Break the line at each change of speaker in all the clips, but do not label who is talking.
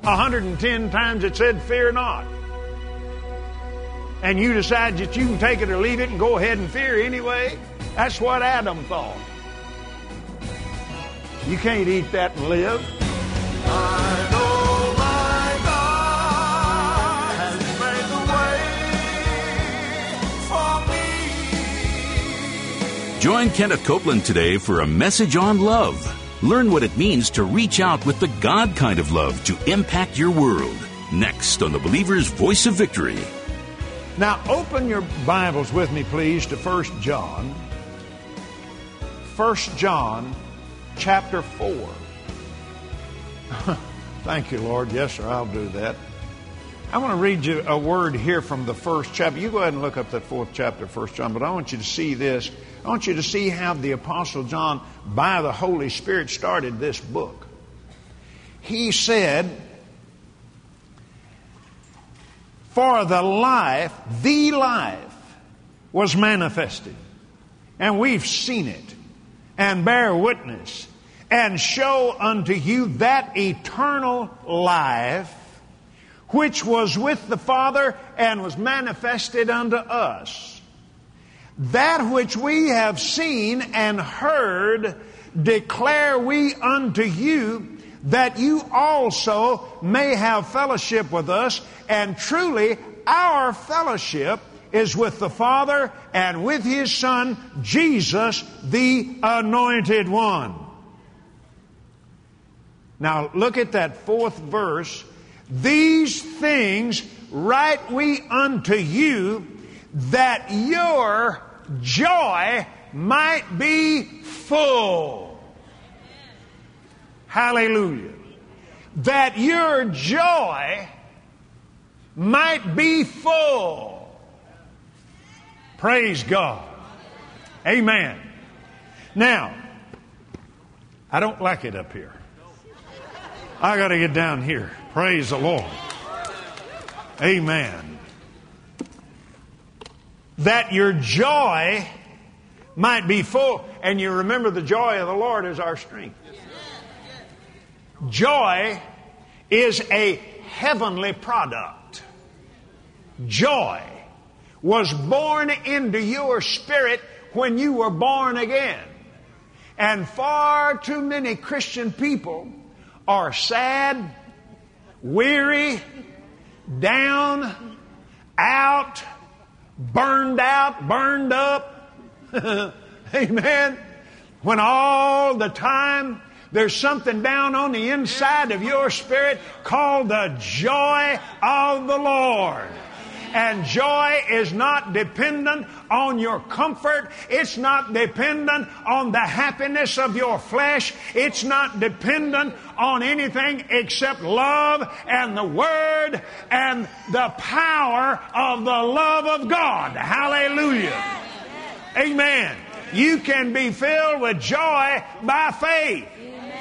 110 times it said, fear not. And you decide that you can take it or leave it and go ahead and fear anyway. That's what Adam thought. You can't eat that and live.
I know my God has made the way for me.
Join Kenneth Copeland today for a message on love. Learn what it means to reach out with the God kind of love to impact your world. Next on the Believer's Voice of Victory.
Now open your Bibles with me, please, to 1 John. 1 John chapter 4. Thank you, Lord. Yes, sir, I'll do that. I want to read you a word here from the first chapter. You go ahead and look up that fourth chapter of 1 John, but I want you to see this. I want you to see how the Apostle John, by the Holy Spirit, started this book. He said, for the life was manifested, and we've seen it, and bear witness, and show unto you that eternal life which was with the Father and was manifested unto us. That which we have seen and heard declare we unto you, that you also may have fellowship with us. And truly our fellowship is with the Father and with His Son, Jesus, the Anointed One. Now look at that fourth verse. These things write we unto you, that your joy might be full. Hallelujah. That your joy might be full. Praise God. Amen. Now, I don't like it up here. I got to get down here. Praise the Lord. Amen. That your joy might be full. And you remember the joy of the Lord is our strength. Joy is a heavenly product. Joy was born into your spirit when you were born again. And far too many Christian people are sad, weary, down, out, burned up. Amen. When all the time there's something down on the inside of your spirit called the joy of the Lord. And joy is not dependent on your comfort. It's not dependent on the happiness of your flesh. It's not dependent on anything except love and the Word and the power of the love of God. Hallelujah. Amen. You can be filled with joy by faith.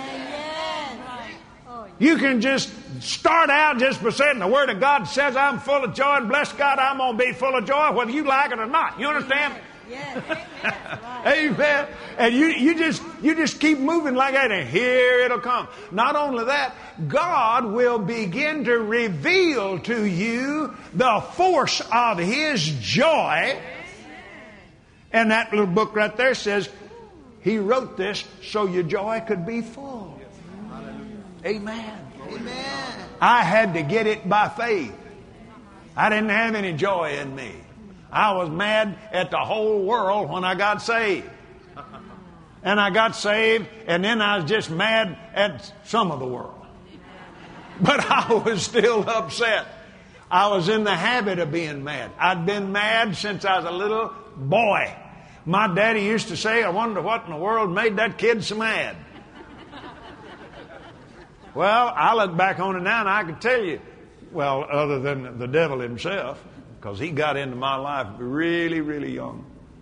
You can just start out just by saying the Word of God says I'm full of joy, and bless God, I'm going to be full of joy whether you like it or not. You understand? Yes. Amen. And you just keep moving like that, and here it'll come. Not only that, God will begin to reveal to you the force of His joy. And that little book right there says He wrote this so your joy could be full. Amen. Amen. I had to get it by faith. I didn't have any joy in me. I was mad at the whole world when I got saved. And I got saved, and then I was just mad at some of the world. But I was still upset. I was in the habit of being mad. I'd been mad since I was a little boy. My daddy used to say, I wonder what in the world made that kid so mad. Well, I look back on it now and I can tell you, well, other than the devil himself, because he got into my life really, really young.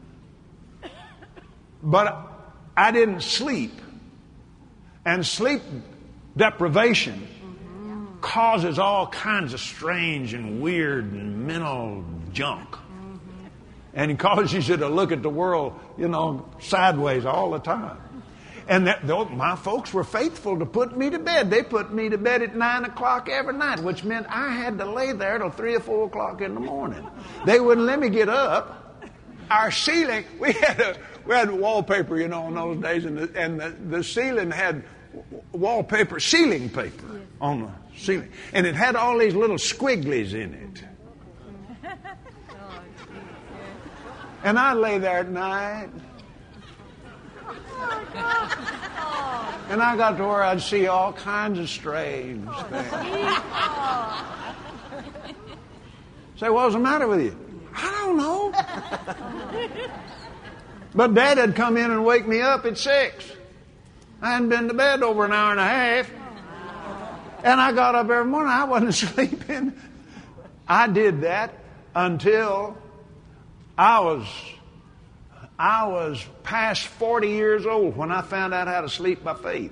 But I didn't sleep. And sleep deprivation causes all kinds of strange and weird and mental junk. And it causes you to look at the world, sideways all the time. And my folks were faithful to put me to bed. They put me to bed at 9 o'clock every night, which meant I had to lay there till 3 or 4 o'clock in the morning. They wouldn't let me get up. Our ceiling, we had wallpaper, in those days, and the ceiling had wallpaper, ceiling paper on the ceiling. And it had all these little squigglies in it. And I'd lay there at night. And I got to where I'd see all kinds of strange things. Say, what's the matter with you? I don't know. But Dad had come in and wake me up at 6. I hadn't been to bed over an hour and a half. And I got up every morning. I wasn't sleeping. I did that until I was past 40 years old when I found out how to sleep by faith.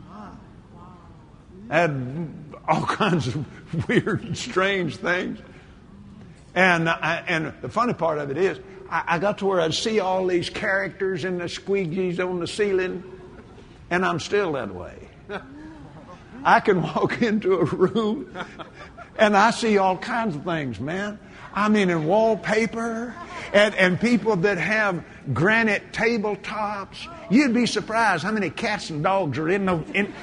I had all kinds of weird and strange things. And the funny part of it is, I got to where I'd see all these characters and the squeegees on the ceiling, and I'm still that way. I can walk into a room, and I see all kinds of things, man. I mean, in wallpaper, and people that have granite tabletops. You'd be surprised how many cats and dogs are in those in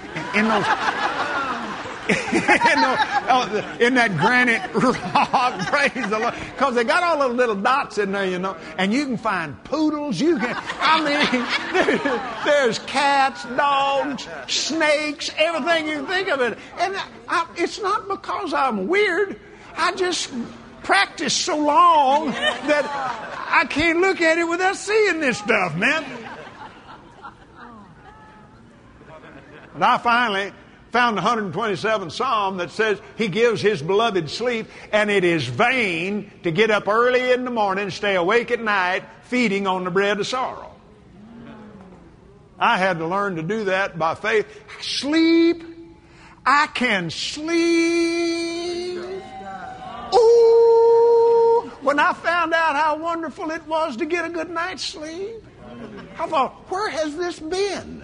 that granite rock. Praise the Lord, because they got all those little dots in there, and you can find poodles. There's cats, dogs, snakes, everything you can think of it. And it's not because I'm weird. I just practiced so long that I can't look at it without seeing this stuff, man. And I finally found the 127th Psalm that says He gives His beloved sleep, and it is vain to get up early in the morning, stay awake at night, feeding on the bread of sorrow. I had to learn to do that by faith. Sleep. I can sleep. Ooh! When I found out how wonderful it was to get a good night's sleep, I thought, where has this been?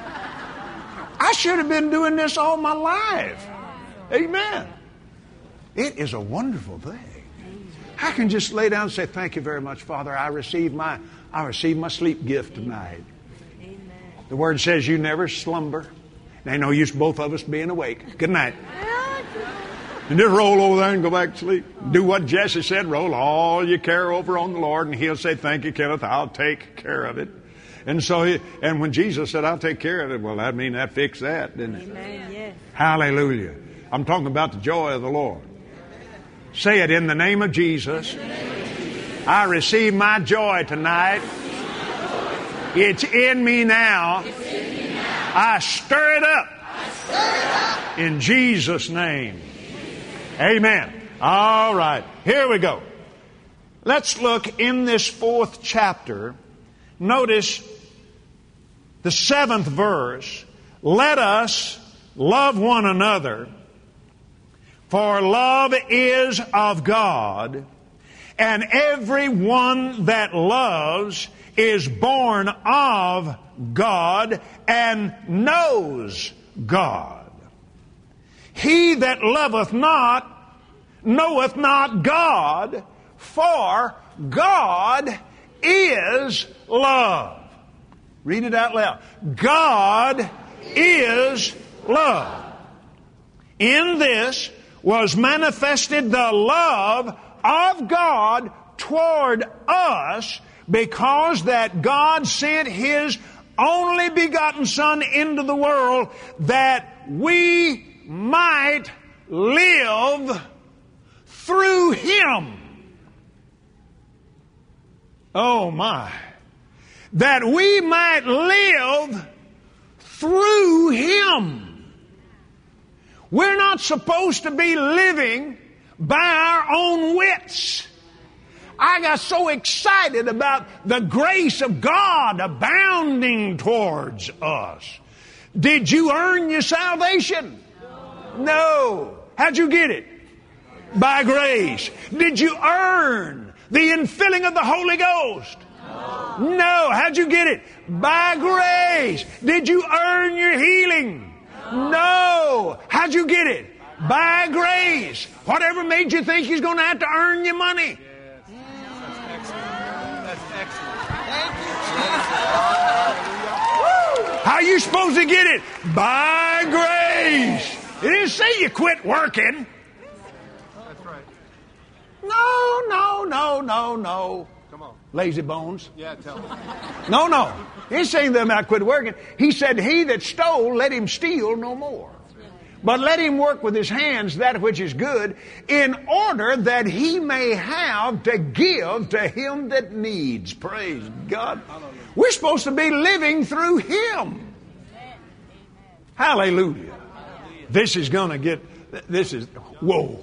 I should have been doing this all my life. Amen. It is a wonderful thing. I can just lay down and say, thank you very much, Father. I received my sleep gift tonight. The Word says you never slumber. There ain't no use both of us being awake. Good night. And just roll over there and go back to sleep. Do what Jesse said. Roll all your care over on the Lord, and He'll say, thank you, Kenneth. I'll take care of it. And so, and when Jesus said, I'll take care of it, well, that mean that fixed that, didn't it?
Amen, yes.
Hallelujah. I'm talking about the joy of the Lord. Say it, in the name of Jesus. I receive my joy tonight. It's in me now. I stir it up. In Jesus' name. Amen. All right. Here we go. Let's look in this 4th chapter. Notice the 7th verse. Let us love one another, for love is of God, and everyone that loves is born of God and knows God. He that loveth not knoweth not God, for God is love. Read it out loud. God is love. In this was manifested the love of God toward us, because that God sent His only begotten Son into the world that we might live through Him. Oh my. That we might live through Him. We're not supposed to be living by our own wits. I got so excited about the grace of God abounding towards us. Did you earn your salvation? No. How'd you get it? By grace. Did you earn the infilling of the Holy Ghost? No. How'd you get it? By grace. Did you earn your healing? No. How'd you get it? By grace. Whatever made you think He's going to have to earn your money? How are you supposed to get it? By grace. It didn't say you quit working.
That's right.
No.
Come on.
Lazy bones.
Yeah, tell me.
No. He ain't saying them I quit working. He said, he that stole, let him steal no more. But let him work with his hands that which is good, in order that he may have to give to him that needs. Praise God. We're supposed to be living through Him. Hallelujah. This is going to get, whoa.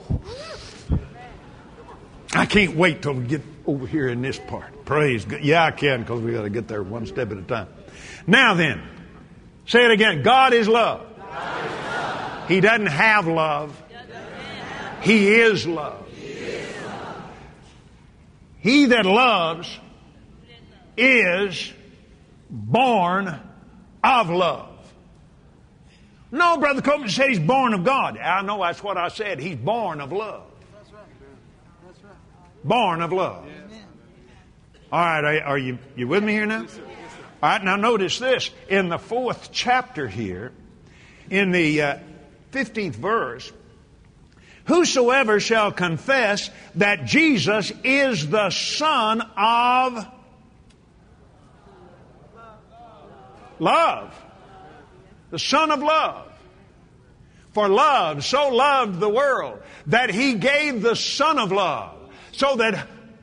I can't wait till we get over here in this part. Praise God. Yeah, I can, because we got to get there one step at a time. Now then, say it again. God is love. He doesn't have love. He is love. He that loves is born of love. No, Brother Copeland said he's born of God. I know that's what I said. He's born of love. Born of love. All right, are you with me here now? All right, now notice this. In the 4th chapter here, in the 15th verse, whosoever shall confess that Jesus is the Son of love, the Son of love. For love so loved the world that He gave the Son of love, so that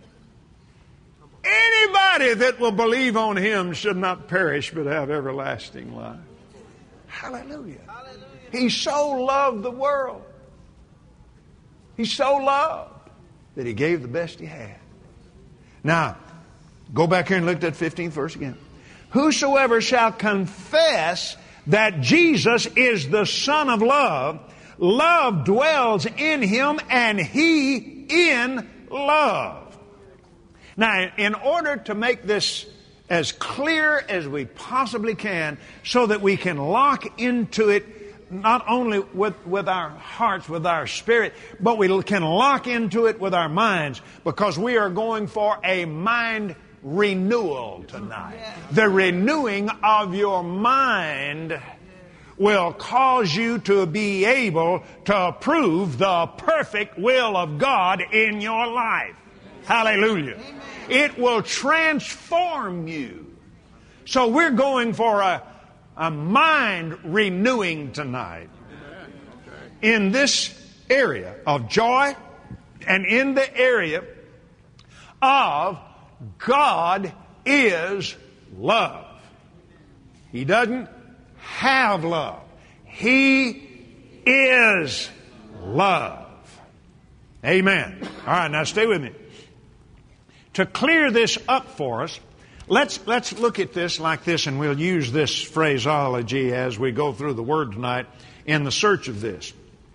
anybody that will believe on Him should not perish but have everlasting life. Hallelujah. He so loved the world. He so loved that He gave the best He had. Now, go back here and look at that 15th verse again. Whosoever shall confess that Jesus is the Son of love, love dwells in him and he in love. Now, in order to make this as clear as we possibly can, so that we can lock into it not only with our hearts, with our spirit, but we can lock into it with our minds, because we are going for a mind renewal tonight. The renewing of your mind will cause you to be able to approve the perfect will of God in your life. Hallelujah. It will transform you. So we're going for a mind renewing tonight in this area of joy and in the area of God is love. He doesn't have love. He is love. Amen. All right, now stay with me. To clear this up for us, let's look at this like this, and we'll use this phraseology as we go through the Word tonight in the search of this.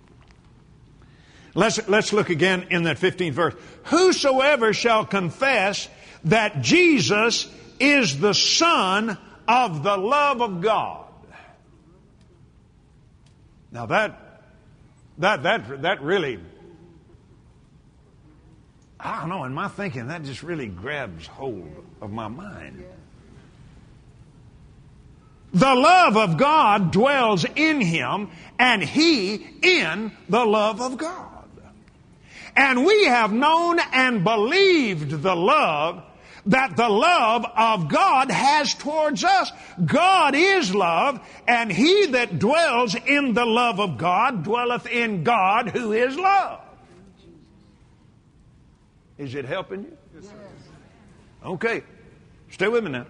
Let's look again in that 15th verse. Whosoever shall confess that Jesus is the Son of the love of God. Now that really, I don't know, in my thinking, that just really grabs hold of my mind. The love of God dwells in him, and he in the love of God. And we have known and believed the love that the love of God has towards us. God is love, and he that dwells in the love of God dwelleth in God, who is love. Is it helping you? Yes, sir. Okay. Stay with me now.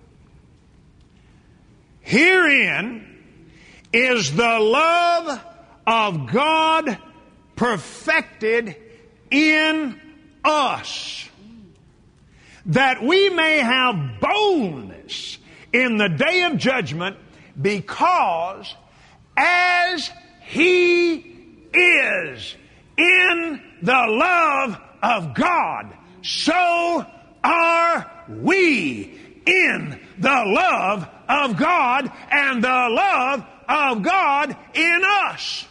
Herein is the love of God perfected in us, that we may have boldness in the day of judgment, because as he is in the love of God, so are we in the love of God and the love of God in us.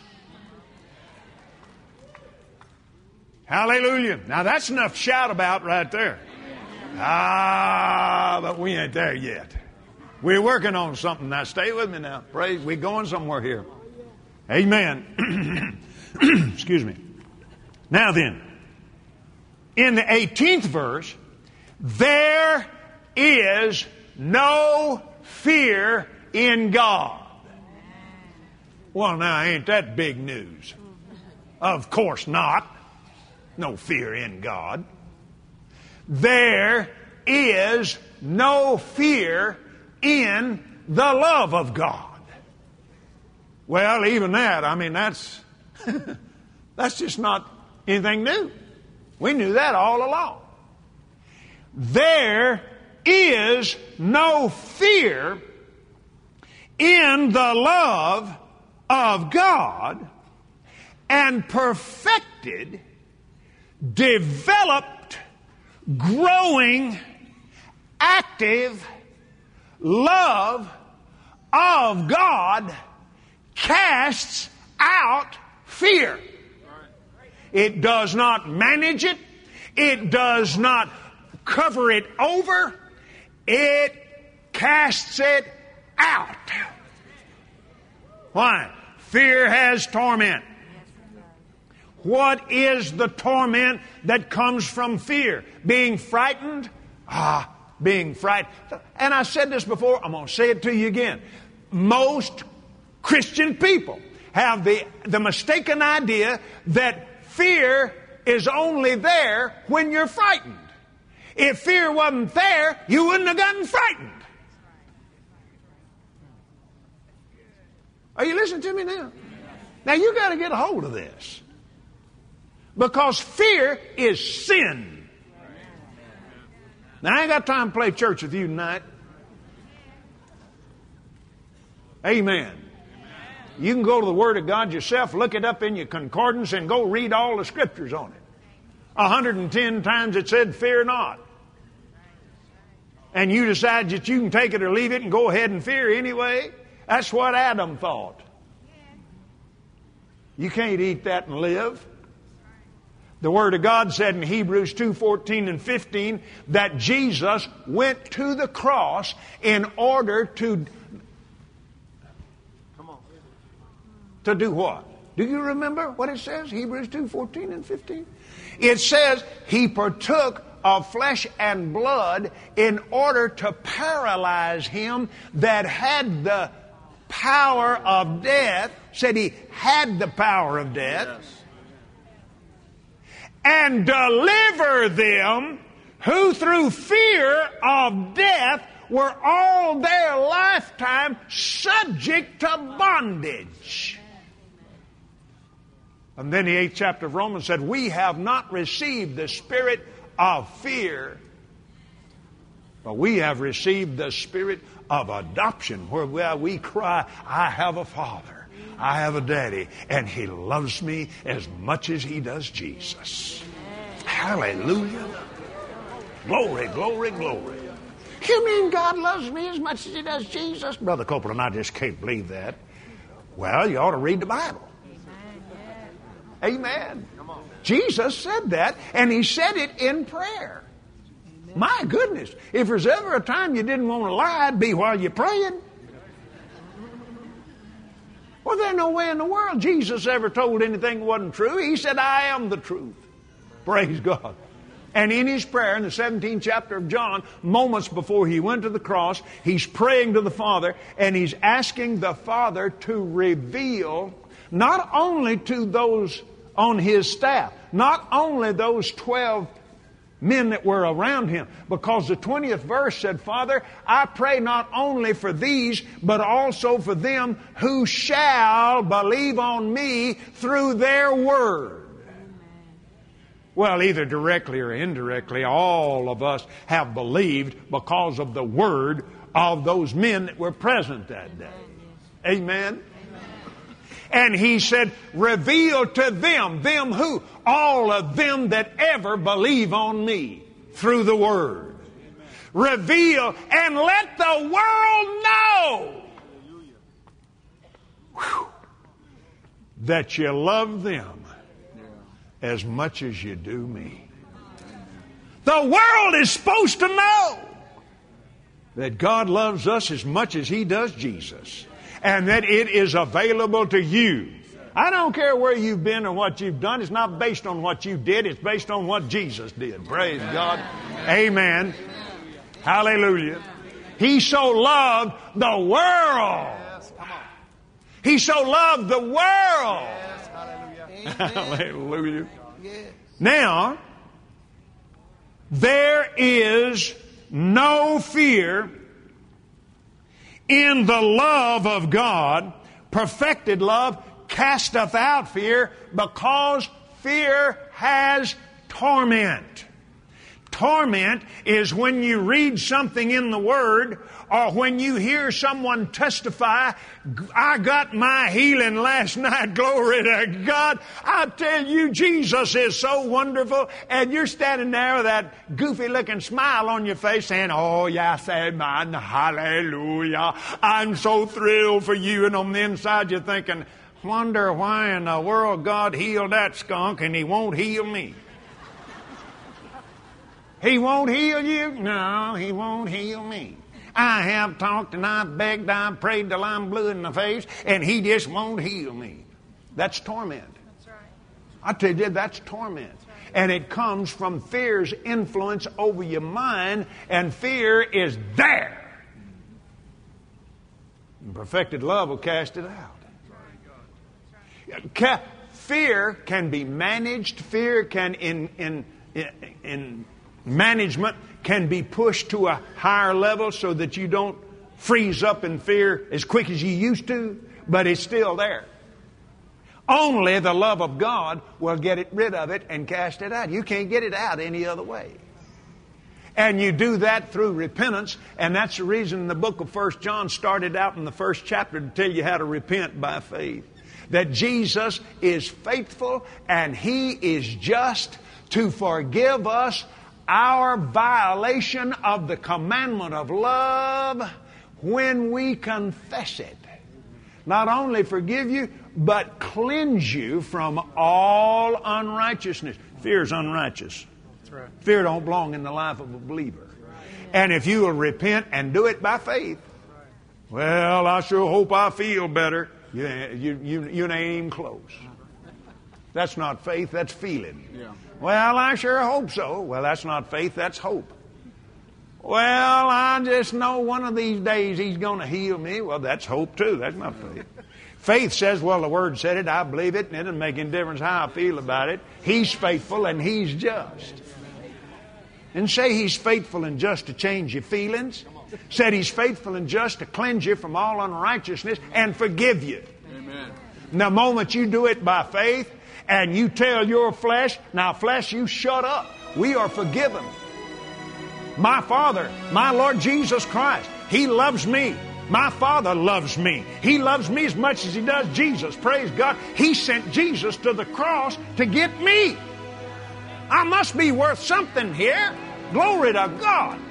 Hallelujah. Now that's enough to shout about right there. But we ain't there yet. We're working on something now. Stay with me now. Praise. We're going somewhere here. Amen. Excuse me. Now then, in the 18th verse, there is no fear in God. Well, now, ain't that big news? Of course not. No fear in God. There is no fear in the love of God. Well, even that, I mean, that's just not anything new. We knew that all along. There is no fear in the love of God, and perfected, developed, growing, active love of God casts out fear. It does not manage it. It does not cover it over. It casts it out. Why? Fear has torment. What is the torment that comes from fear? Being frightened? Being frightened. And I said this before, I'm going to say it to you again. Most Christian people have the mistaken idea that fear is only there when you're frightened. If fear wasn't there, you wouldn't have gotten frightened. Are you listening to me now? Now you got to get a hold of this. Because fear is sin. Now I ain't got time to play church with you tonight. Amen. You can go to the Word of God yourself, look it up in your concordance, and go read all the Scriptures on it. 110 times it said, fear not. And you decide that you can take it or leave it and go ahead and fear anyway. That's what Adam thought. You can't eat that and live. The Word of God said in Hebrews 2:14 and 15 that Jesus went to the cross in order to do what? Do you remember what it says? Hebrews 2:14 and 15? It says He partook of flesh and blood in order to paralyze him that had the power of death. Said He had the power of death. Yes. And deliver them who through fear of death were all their lifetime subject to bondage. And then the 8th chapter of Romans said, we have not received the spirit of fear, but we have received the spirit of adoption, where we cry, I have a father. I have a daddy, and He loves me as much as He does Jesus. Hallelujah. Glory, glory, glory. You mean God loves me as much as He does Jesus? Brother Copeland, I just can't believe that. Well, you ought to read the Bible. Amen. Jesus said that, and He said it in prayer. My goodness, if there's ever a time you didn't want to lie, it'd be while you're praying. Well, there's no way in the world Jesus ever told anything that wasn't true. He said, I am the truth. Praise God. And in His prayer, in the 17th chapter of John, moments before He went to the cross, He's praying to the Father, and He's asking the Father to reveal not only to those on His staff, not only those 12 men that were around Him, because the 20th verse said, Father, I pray not only for these, but also for them who shall believe on me through their word. Well, either directly or indirectly, all of us have believed because of the word of those men that were present that day. Amen? And He said, reveal to them who? All of them that ever believe on me through the Word. reveal, and let the world know that you love them as much as you do me. The world is supposed to know that God loves us as much as He does Jesus, and that it is available to you. I don't care where you've been or what you've done. It's not based on what you did. It's based on what Jesus did. Praise God. Amen. Hallelujah. He so loved the world. He so loved the world. Hallelujah. Now, there is no fear in the love of God. Perfected love casteth out fear, because fear has torment. Torment is when you read something in the Word, or when you hear someone testify, I got my healing last night, glory to God. I tell you, Jesus is so wonderful. And you're standing there with that goofy looking smile on your face saying, oh yes, amen, hallelujah. I'm so thrilled for you. And on the inside you're thinking, wonder why in the world God healed that skunk and He won't heal me. He won't heal you? No, He won't heal me. I have talked and I've begged, I've prayed till I'm blue in the face, and He just won't heal me. That's torment.
That's right.
I tell you, that's torment. That's right. And it comes from fear's influence over your mind, and fear is there. And perfected love will cast it out. Fear can be managed. Fear can, in management, can be pushed to a higher level so that you don't freeze up in fear as quick as you used to, but it's still there. Only the love of God will get rid of it and cast it out. You can't get it out any other way. And you do that through repentance, and that's the reason the book of 1 John started out in the first chapter to tell you how to repent by faith. That Jesus is faithful and He is just to forgive us our violation of the commandment of love when we confess it. Not only forgive you, but cleanse you from all unrighteousness. Fear is unrighteous.
That's right.
Fear don't belong in the life of a believer. And if you will repent and do it by faith, well, I sure hope I feel better. You ain't even close. That's not faith, that's feeling.
Yeah.
Well, I sure hope so. Well, that's not faith, that's hope. Well, I just know one of these days He's going to heal me. Well, that's hope too. That's not faith. Faith says, well, the Word said it, I believe it, and it doesn't make any difference how I feel about it. He's faithful and He's just. And say He's faithful and just to change your feelings. Said He's faithful and just to cleanse you from all unrighteousness and forgive you.
Amen.
And the moment you do it by faith and you tell your flesh, now flesh, you shut up. We are forgiven. My Father, my Lord Jesus Christ, He loves me. My Father loves me. He loves me as much as He does Jesus. Praise God. He sent Jesus to the cross to get me. I must be worth something here. Glory to God.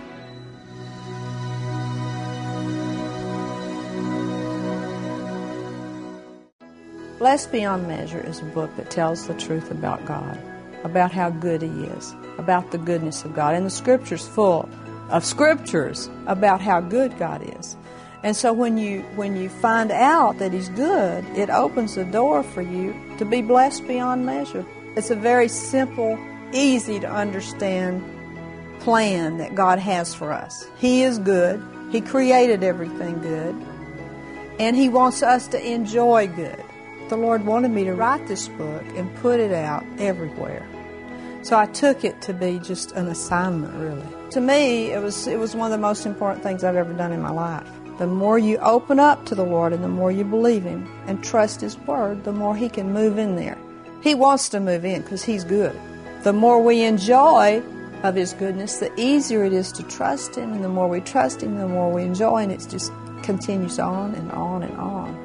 Blessed Beyond Measure is a book that tells the truth about God, about how good He is, about the goodness of God. And the Scripture's full of scriptures about how good God is. And so when you find out that He's good, it opens the door for you to be blessed beyond measure. It's a very simple, easy to understand plan that God has for us. He is good. He created everything good. And He wants us to enjoy good. The Lord wanted me to write this book and put it out everywhere. So I took it to be just an assignment, really. To me, it was one of the most important things I've ever done in my life. The more you open up to the Lord and the more you believe Him and trust His Word, the more He can move in there. He wants to move in because He's good. The more we enjoy of His goodness, the easier it is to trust Him, and the more we trust Him, the more we enjoy, and it just continues on and on and on.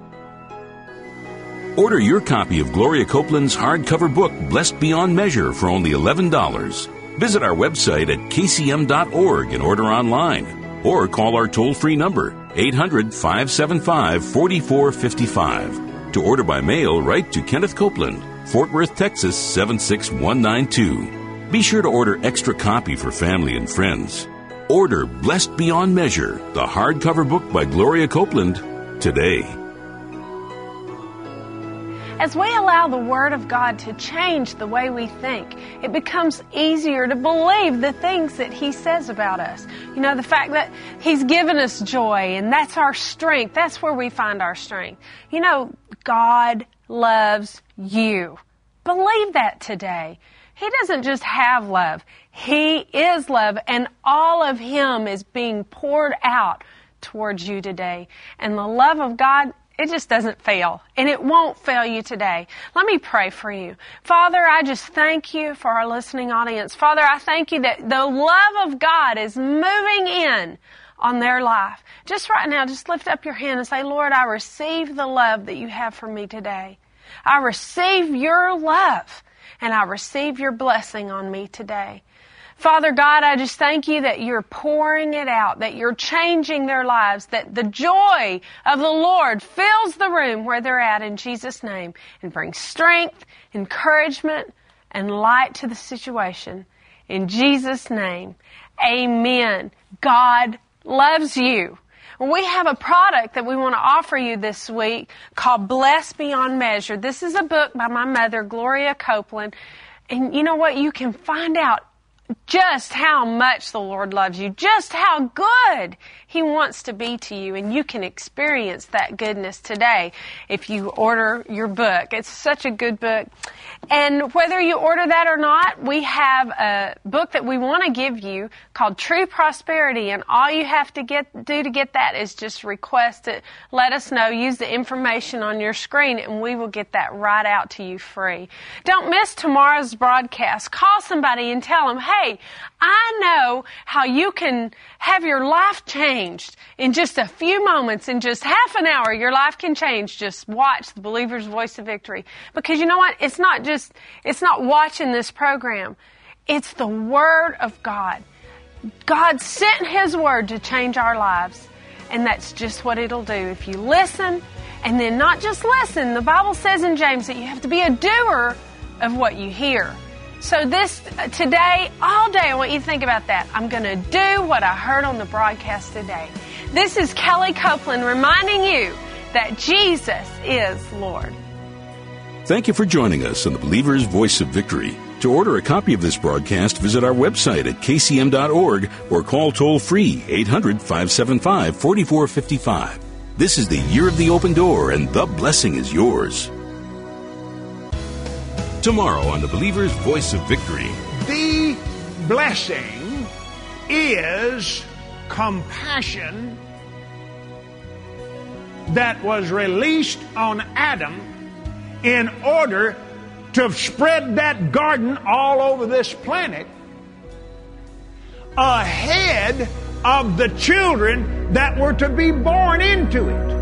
Order your copy of Gloria Copeland's hardcover book, Blessed Beyond Measure, for only $11. Visit our website at kcm.org and order online. Or call our toll-free number, 800-575-4455. To order by mail, write to Kenneth Copeland, Fort Worth, Texas 76192. Be sure to order extra copy for family and friends. Order Blessed Beyond Measure, the hardcover book by Gloria Copeland, today.
As we allow the Word of God to change the way we think, it becomes easier to believe the things that He says about us. You know, the fact that He's given us joy, and that's our strength. That's where we find our strength. You know, God loves you. Believe that today. He doesn't just have love. He is love, and all of Him is being poured out towards you today. And the love of God, it just doesn't fail, and it won't fail you today. Let me pray for you. Father, I just thank you for our listening audience. Father, I thank you that the love of God is moving in on their life. Just right now, just lift up your hand and say, Lord, I receive the love that you have for me today. I receive your love, and I receive your blessing on me today. Father God, I just thank you that you're pouring it out, that you're changing their lives, that the joy of the Lord fills the room where they're at in Jesus' name and brings strength, encouragement, and light to the situation. In Jesus' name, amen. God loves you. We have a product that we want to offer you this week called Blessed Beyond Measure. This is a book by my mother, Gloria Copeland. And you know what? You can find out just how much the Lord loves you, just how good He wants to be to you, and you can experience that goodness today if you order your book. It's such a good book. And whether you order that or not, we have a book that we want to give you called True Prosperity, and all you have to do to get that is just request it. Let us know. Use the information on your screen, and we will get that right out to you free. Don't miss tomorrow's broadcast. Call somebody and tell them, hey, I know how you can have your life changed in just a few moments. In just half an hour, your life can change. Just watch the Believer's Voice of Victory. Because you know what? It's not watching this program. It's the Word of God. God sent His Word to change our lives. And that's just what it'll do. If you listen, and then not just listen, the Bible says in James that you have to be a doer of what you hear. So today, all day, I want you to think about that. I'm going to do what I heard on the broadcast today. This is Kelly Copeland reminding you that Jesus is Lord.
Thank you for joining us on the Believer's Voice of Victory. To order a copy of this broadcast, visit our website at kcm.org or call toll-free 800-575-4455. This is the year of the open door, and the blessing is yours. Tomorrow on the Believer's Voice of Victory.
The blessing is compassion that was released on Adam in order to spread that garden all over this planet ahead of the children that were to be born into it.